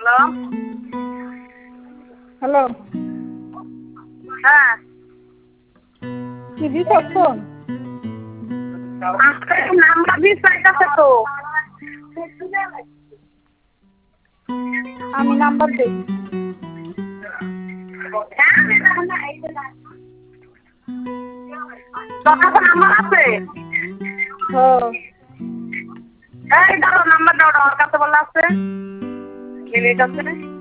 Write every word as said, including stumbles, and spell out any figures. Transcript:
Hello hello হ্যাঁ কি দিছো ফোন? আজকে নাম্বার দিস পাইতাছে তো আমি নাম্বার দেই। তোর কাছে নাম্বার আছে? হ্যাঁ এই দাও নাম্বার দাও, ওর কাছে বলা আছে মিনিট আছে।